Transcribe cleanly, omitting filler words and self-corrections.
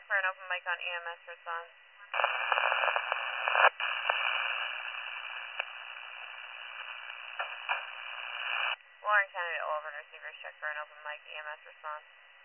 for an open mic on EMS response. Warren County to all of our receivers, check for an open mic EMS response.